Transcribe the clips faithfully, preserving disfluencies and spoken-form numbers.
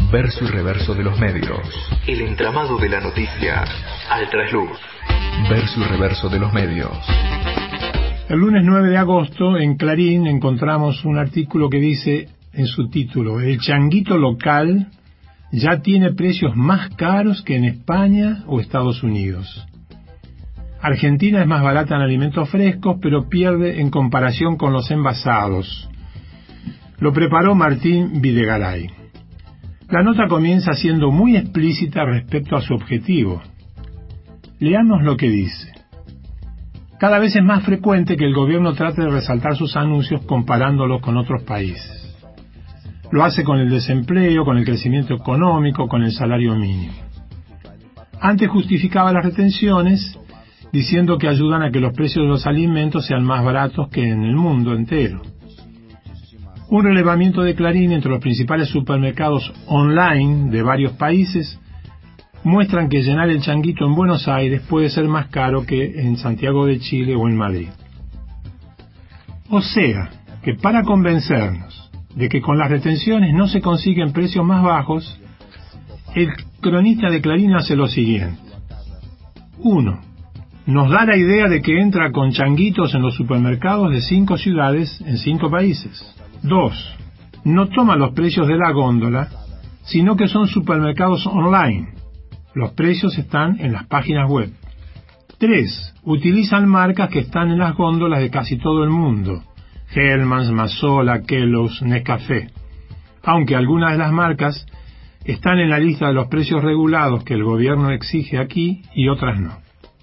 Verso y reverso de los medios. El entramado de la noticia al trasluz. Verso y reverso de los medios. El lunes nueve de agosto en Clarín encontramos un artículo que dice en su título: el changuito local ya tiene precios más caros que en España o Estados Unidos. Argentina es más barata en alimentos frescos, pero pierde en comparación con los envasados. Lo preparó Martín Videgaray. La nota comienza siendo muy explícita respecto a su objetivo. Leamos lo que dice. Cada vez es más frecuente que el gobierno trate de resaltar sus anuncios comparándolos con otros países. Lo hace con el desempleo, con el crecimiento económico, con el salario mínimo. Antes justificaba las retenciones diciendo que ayudan a que los precios de los alimentos sean más baratos que en el mundo entero. Un relevamiento de Clarín entre los principales supermercados online de varios países muestran que llenar el changuito en Buenos Aires puede ser más caro que en Santiago de Chile o en Madrid. O sea, que para convencernos de que con las retenciones no se consiguen precios más bajos, el cronista de Clarín hace lo siguiente. uno. Nos da la idea de que entra con changuitos en los supermercados de cinco ciudades en cinco países. dos. No toma los precios de la góndola, sino que son supermercados online. Los precios están en las páginas web. tres. Utilizan marcas que están en las góndolas de casi todo el mundo. Hellmann's, Mazola, Kellogg's, Nescafé. Aunque algunas de las marcas están en la lista de los precios regulados que el gobierno exige aquí y otras no.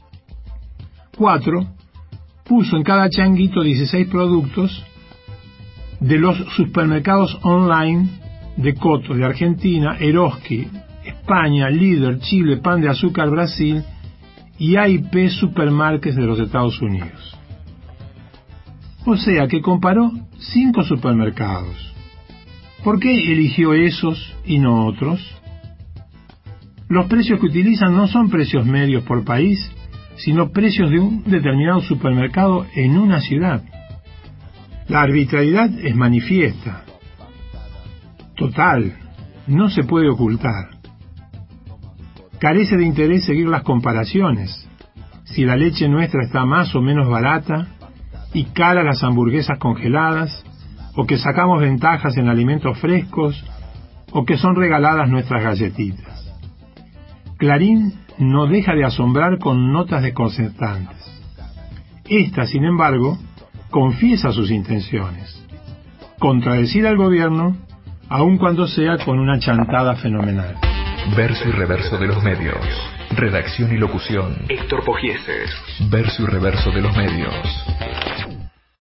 cuatro. Puso en cada changuito dieciséis productos de los supermercados online de Coto, de Argentina, Eroski, España, Líder, Chile, Pan de Azúcar, Brasil y A y P Supermarkets de los Estados Unidos. O sea que comparó cinco supermercados. ¿Por qué eligió esos y no otros? Los precios que utilizan no son precios medios por país, sino precios de un determinado supermercado en una ciudad. La arbitrariedad es manifiesta, total, no se puede ocultar. Carece de interés seguir las comparaciones, si la leche nuestra está más o menos barata y cara las hamburguesas congeladas, o que sacamos ventajas en alimentos frescos, o que son regaladas nuestras galletitas. Clarín no deja de asombrar con notas desconcertantes. Esta, sin embargo, confiesa sus intenciones: contradecir al gobierno, aun cuando sea con una chantada fenomenal. Verso y reverso de los medios. Redacción y locución: Héctor Pogieses. Verso y reverso de los medios.